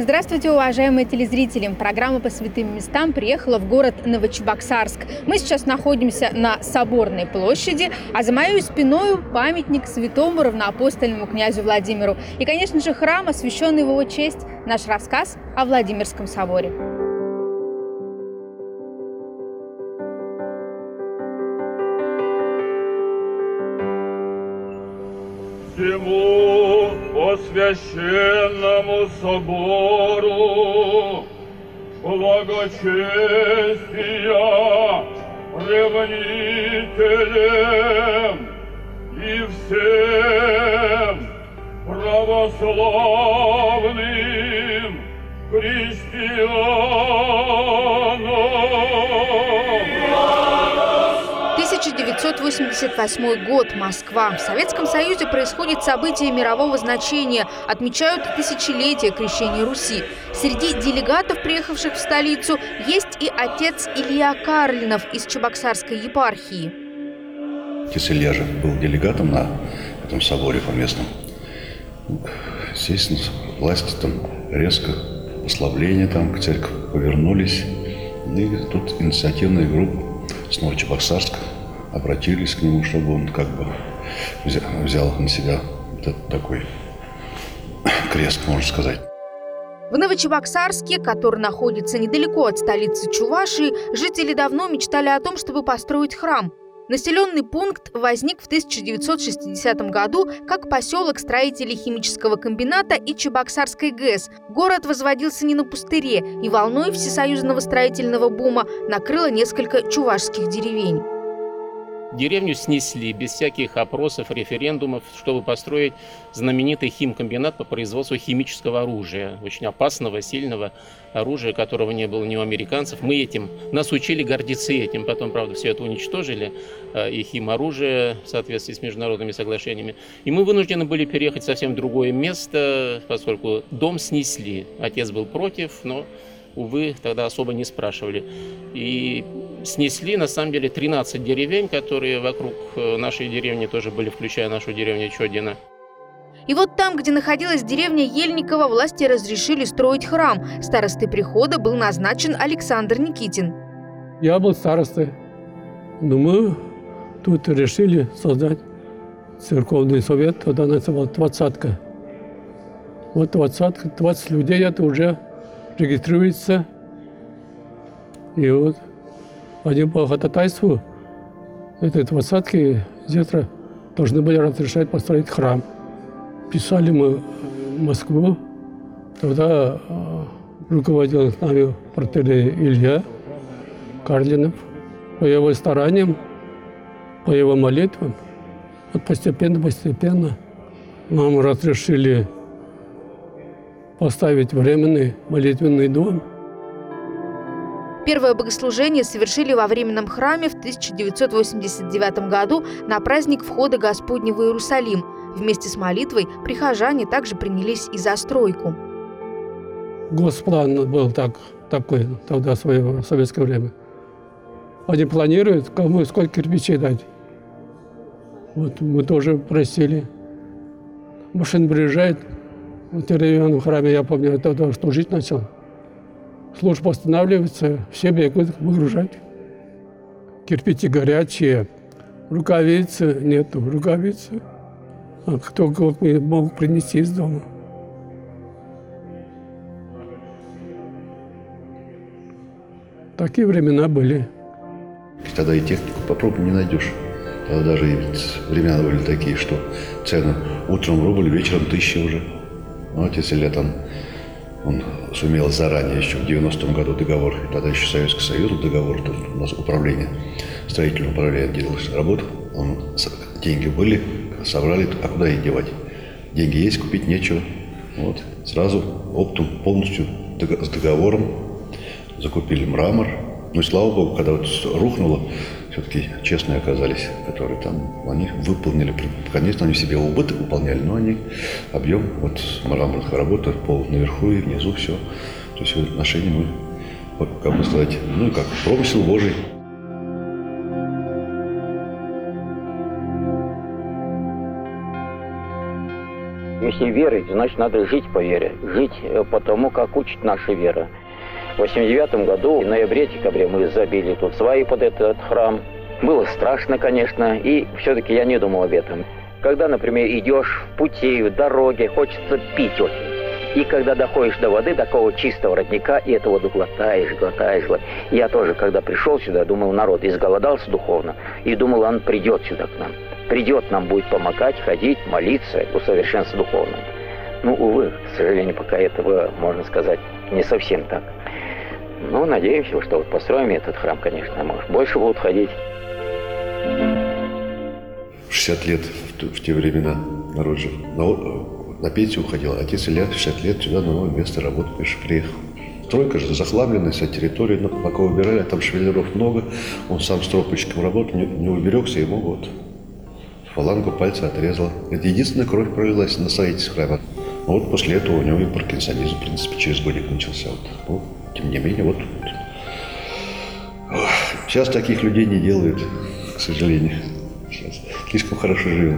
Здравствуйте, уважаемые телезрители! Программа по святым местам приехала в город Новочебоксарск. Мы сейчас находимся на Соборной площади, а за моей спиной памятник святому равноапостольному князю Владимиру. И, конечно же, храм, освященный в его честь, наш рассказ о Владимирском соборе. Всему священному собору благочестия ревнителям и всем православным христианам. 1988 год. Москва. В Советском Союзе происходит событие мирового значения. Отмечают тысячелетие крещения Руси. Среди делегатов, приехавших в столицу, есть и отец Илья Карлинов из Чебоксарской епархии. Отец Илья же был делегатом на этом соборе поместном. Естественно, власти там резко, послабления там к церкви повернулись. И тут инициативная группа с Новочебоксарска обратились к нему, чтобы он как бы взял на себя вот такой крест, можно сказать. В Новочебоксарске, который находится недалеко от столицы Чувашии, жители давно мечтали о том, чтобы построить храм. Населенный пункт возник в 1960 году как поселок строителей химического комбината и Чебоксарской ГЭС. Город возводился не на пустыре, и волной всесоюзного строительного бума накрыло несколько чувашских деревень. Деревню снесли без всяких опросов, референдумов, чтобы построить знаменитый химкомбинат по производству химического оружия. Очень опасного, сильного оружия, которого не было ни у американцев. Нас учили гордиться этим. Потом, правда, все это уничтожили, и химоружие в соответствии с международными соглашениями. И мы вынуждены были переехать в совсем другое место, поскольку дом снесли. Отец был против, но, увы, тогда особо не спрашивали. И снесли, на самом деле, 13 деревень, которые вокруг нашей деревни тоже были, включая нашу деревню Чодино. И вот там, где находилась деревня Ельниково, власти разрешили строить храм. Старостой прихода был назначен Александр Никитин. Я был старостой. Но мы тут решили создать церковный совет, тогда называл «Двадцатка». Вот «Двадцатка», 20 людей это уже регистрируется. И вот они по ходатайству этой «Двадцатки» завтра должны были разрешать построить храм. Писали мы в Москву. Тогда руководил с нами протоиерей Илья Карлинов. По его стараниям, по его молитвам, вот постепенно нам разрешили поставить временный молитвенный дом. Первое богослужение совершили во временном храме в 1989 году на праздник входа Господня в Иерусалим. Вместе с молитвой прихожане также принялись и за стройку. Госплан был такой тогда, в свое советское время. Они планируют, кому сколько кирпичей дать. Вот мы тоже просили. Машина приезжает в деревянном храме, я помню, тогда что жить начал. Служба останавливается, все бегут выгружать. Кирпичи горячие, рукавицы нету, рукавицы. А кто мог принести из дома. Такие времена были. Тогда и технику попробуй не найдешь. Тогда даже и времена были такие, что цены утром рубль, вечером 1000 уже. Ну, отец Илья там, он сумел заранее, еще в 90-м году договор, тогда еще Советский Союз, договор, тут у нас управление, строительное управление делало работу, деньги были, собрали, а куда их девать? Деньги есть, купить нечего. Вот, сразу оптом полностью с договором закупили мрамор. Ну и слава богу, когда вот рухнуло, все-таки честные оказались, которые там, они выполнили, конечно, они себе убыток выполняли, но они объем вот мраморных работ, пол наверху и внизу все. То есть в отношении мы, как бы сказать, ну как промысел Божий. Если верить, значит, надо жить по вере. Жить по тому, как учит наша вера. В 89 году, в ноябре-декабре, мы забили тут сваи под этот храм. Было страшно, конечно, и все-таки я не думал об этом. Когда, например, идешь в пути, в дороге, хочется пить очень. И когда доходишь до воды, такого чистого родника, и эту воду глотаешь. Я тоже, когда пришел сюда, думал, народ изголодался духовно, и думал, он придет сюда к нам. Придет, нам будет помогать, ходить, молиться, усовершенствоваться духовно. Ну, увы, к сожалению, пока этого, можно сказать, не совсем так. Ну, надеемся, что вот построим этот храм, конечно, может, больше будут ходить. 60 лет в те времена народ жил. На пенсию уходил. Отец Илья 60 лет сюда на новое место работы приехал. Стройка же захламленная, вся территория, но пока убирали, там швеллеров много. Он сам стропочком работал, не уберегся, ему вот фалангу пальца отрезала. Это единственная кровь пролилась на строительстве храма. Но вот после этого у него и паркинсонизм, в принципе, через годик начался. Ну, тем не менее, вот. Сейчас таких людей не делают, к сожалению. Сейчас слишком хорошо живем.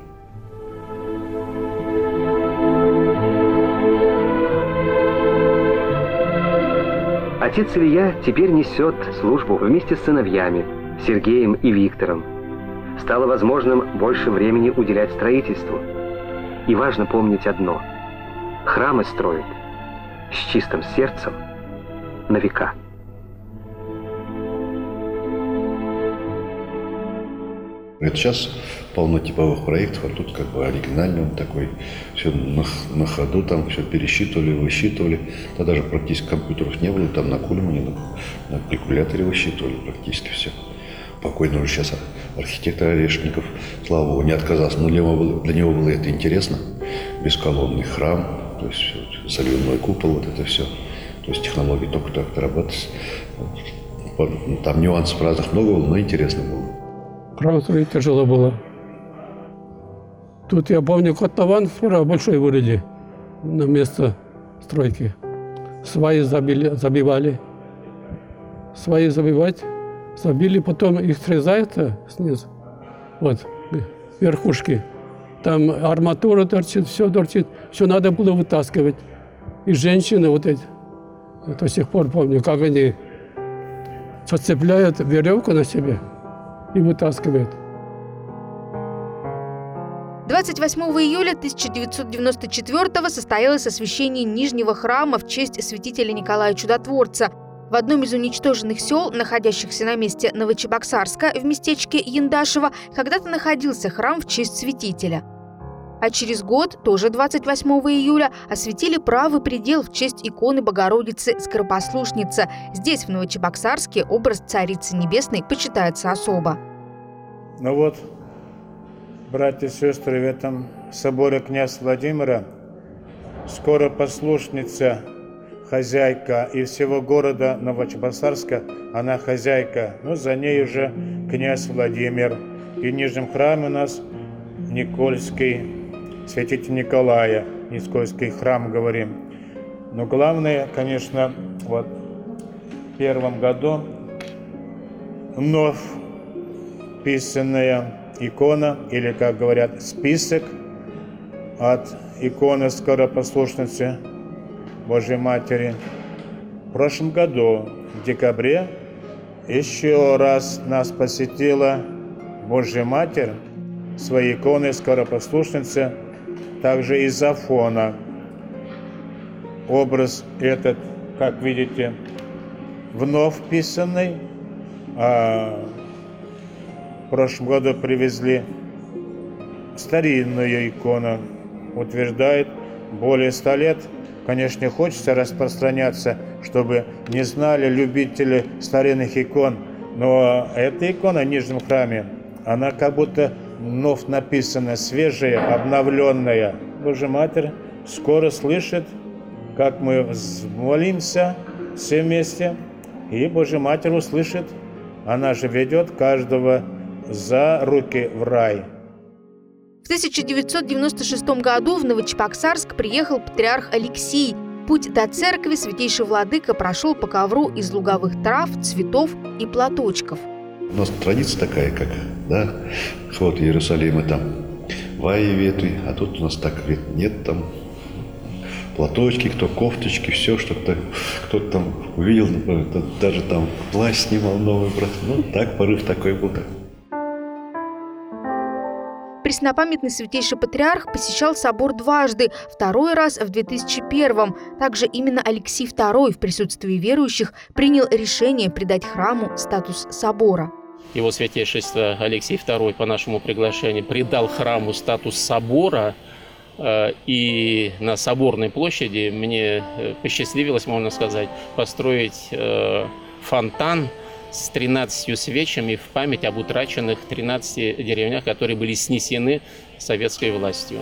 Отец Илья теперь несет службу вместе с сыновьями, Сергеем и Виктором. Стало возможным больше времени уделять строительству. И важно помнить одно – храмы строят с чистым сердцем на века. Это сейчас полно типовых проектов, а тут как бы оригинальный он такой. Все на ходу, там все пересчитывали, высчитывали. Тогда даже практически компьютеров не было, там на Кульмане, на калькуляторе высчитывали практически все. Покойный уже сейчас архитектор Орешников, слава богу, не отказался. Но для него было это интересно. Бесколонный храм, то есть соляной купол, вот это все. То есть технологии только так дорабатывались. Там нюансов разных много было, но интересно было. Храм строить тяжело было. Тут, я помню, котлован справа большой вырыли на место стройки. Сваи забивали. Сваи забили, потом их срезают снизу. Вот, верхушки. Там арматура торчит, все надо было вытаскивать. И женщины вот эти, до сих пор помню, как они зацепляют веревку на себе и вытаскивают. 28 июля 1994-го состоялось освящение Нижнего храма в честь святителя Николая Чудотворца. В одном из уничтоженных сел, находящихся на месте Новочебоксарска, в местечке Яндашево, когда-то находился храм в честь святителя. А через год, тоже 28 июля, осветили правый предел в честь иконы Богородицы Скоропослушница. Здесь, в Новочебоксарске, образ Царицы Небесной почитается особо. Ну вот, братья и сестры, в этом соборе князя Владимира Скоропослушница, хозяйка и всего города Новочебоксарска, она хозяйка. Ну, за ней уже князь Владимир. И в Нижнем храме у нас Никольский, святитель Николая, Никольский храм, говорим. Но главное, конечно, вот в первом году вновь писанная икона, или, как говорят, список от иконы Скоропослушницы Божьей Матери. В прошлом году, в декабре, еще раз нас посетила Божья Матерь своей иконой Скоропослушницы, также из Афона. Образ этот, как видите, вновь писанный. В прошлом году привезли старинную икону, утверждает, более 100 лет. Конечно, хочется распространяться, чтобы не знали любители старинных икон, но эта икона в Нижнем храме, она как будто вновь написана, свежая, обновленная. Божья Матерь скоро слышит, как мы молимся все вместе, и Божья Матерь услышит. Она же ведет каждого за руки в рай. В 1996 году в Новочебоксарск приехал патриарх Алексий. Путь до церкви святейший владыка прошел по ковру из луговых трав, цветов и платочков. У нас традиция такая, как, да, ход Иерусалима там. ваи-ветви, а тут у нас так говорит, нет, там платочки, кто кофточки, все, что-то кто-то там увидел, даже там плащ снимал новый, ну так, порыв такой был. Преснопамятный святейший патриарх посещал собор дважды, второй раз в 2001-м. Также именно Алексий II в присутствии верующих принял решение придать храму статус собора. Его святейшество Алексей II по нашему приглашению придал храму статус собора, и на Соборной площади мне посчастливилось, можно сказать, построить фонтан с 13 свечами в память об утраченных 13 деревнях, которые были снесены советской властью.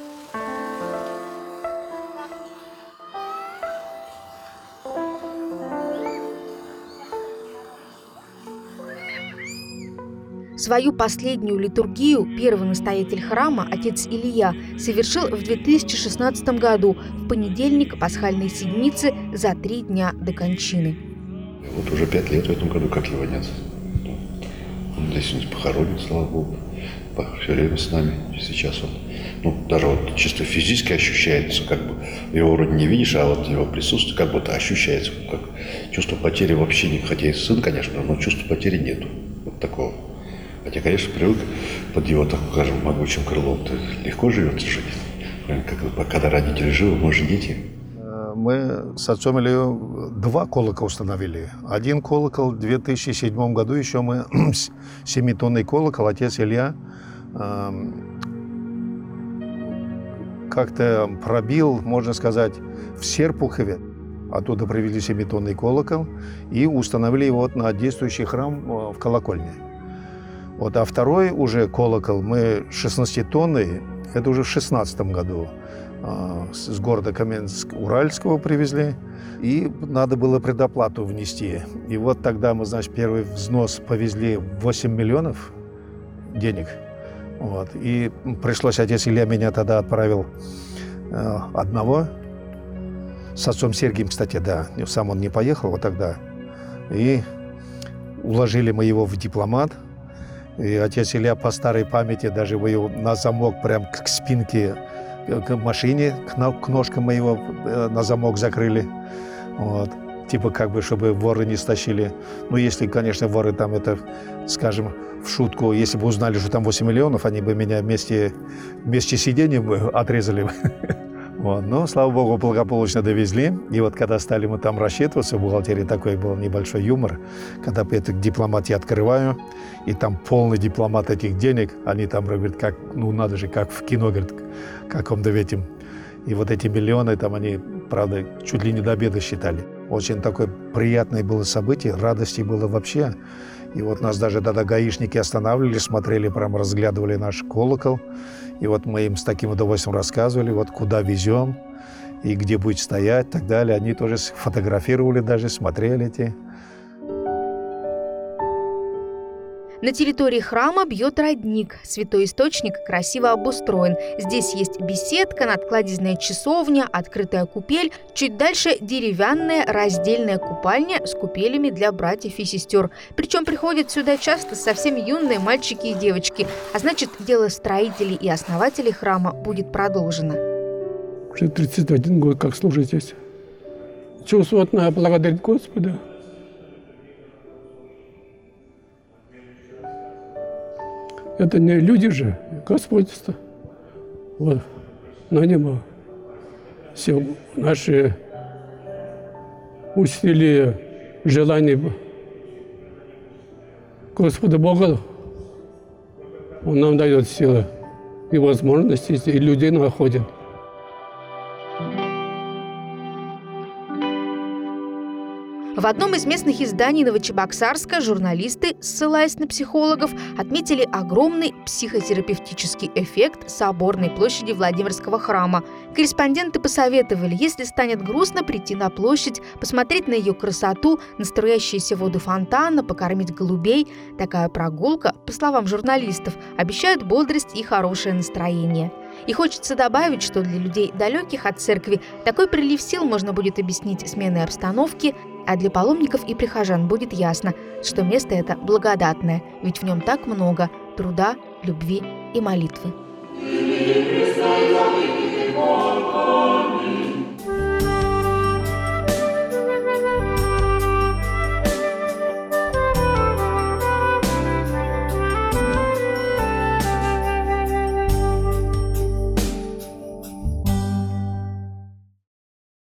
Свою последнюю литургию первый настоятель храма, отец Илья, совершил в 2016 году, в понедельник пасхальной седмицы, за 3 дня до кончины. Вот уже 5 лет в этом году, как его нет. Он здесь у нас похоронен, слава Богу. Все время с нами. Сейчас он, даже вот чисто физически ощущается, как бы его вроде не видишь, а вот его присутствие как будто ощущается, как чувство потери вообще нет. Хотя и сын, конечно, но чувства потери нету. Вот такого. Хотя, конечно, привык под его, так скажем, могучим крылом. Легко живется жить. Когда родители живы, мы же дети. Мы с отцом Ильей 2 колокола установили. Один колокол в 2007 году, еще мы 7-тонный колокол, отец Илья как-то пробил, можно сказать, в Серпухове. Оттуда привезли 7-тонный колокол и установили его на действующий храм в колокольне. А второй уже колокол мы 16-тонный, это уже в 2016 году. С города Каменск-Уральского привезли, и надо было предоплату внести. И вот тогда мы, первый взнос повезли 8 миллионов денег. И пришлось, отец Илья меня тогда отправил одного, с отцом Сергием, кстати, да, сам он не поехал тогда. И уложили мы его в дипломат, и отец Илья по старой памяти даже его на замок прям к спинке, к машине, к ножкам моего на замок закрыли. Типа чтобы воры не стащили. Если, конечно, воры там это, скажем, в шутку, если бы узнали, что там 8 миллионов, они бы меня вместе сиденьем отрезали. Но, слава богу, благополучно довезли. И когда стали мы там рассчитываться, в бухгалтерии такой был небольшой юмор, когда я это дипломат я открываю, и там полный дипломат этих денег, они там говорят, как, надо же, как в кино, говорят, каком-то этим. И эти миллионы там они, правда, чуть ли не до обеда считали. Очень такое приятное было событие, радости было вообще. И нас даже тогда гаишники останавливали, смотрели, прям разглядывали наш колокол. И мы им с таким удовольствием рассказывали, куда везем, и где будет стоять, и так далее. Они тоже фотографировали, даже смотрели эти. На территории храма бьет родник. Святой источник красиво обустроен. Здесь есть беседка, надкладезная часовня, открытая купель. Чуть дальше деревянная раздельная купальня с купелями для братьев и сестер. Причем приходят сюда часто совсем юные мальчики и девочки. А значит, дело строителей и основателей храма будет продолжено. Уже 31 год как служу здесь. Чувствую, надо благодарить Господа. Это не люди же, Господь. На небо. Все наши усилия, желания Господа Бога, Он нам дает силы и возможности, и людей находит. В одном из местных изданий Новочебоксарска журналисты, ссылаясь на психологов, отметили огромный психотерапевтический эффект Соборной площади Владимирского храма. Корреспонденты посоветовали, если станет грустно, прийти на площадь, посмотреть на ее красоту, на струящиеся воды фонтана, покормить голубей. Такая прогулка, по словам журналистов, обещает бодрость и хорошее настроение. И хочется добавить, что для людей, далеких от церкви, такой прилив сил можно будет объяснить сменой обстановки, а для паломников и прихожан будет ясно, что место это благодатное, ведь в нем так много труда, любви и молитвы. Христос,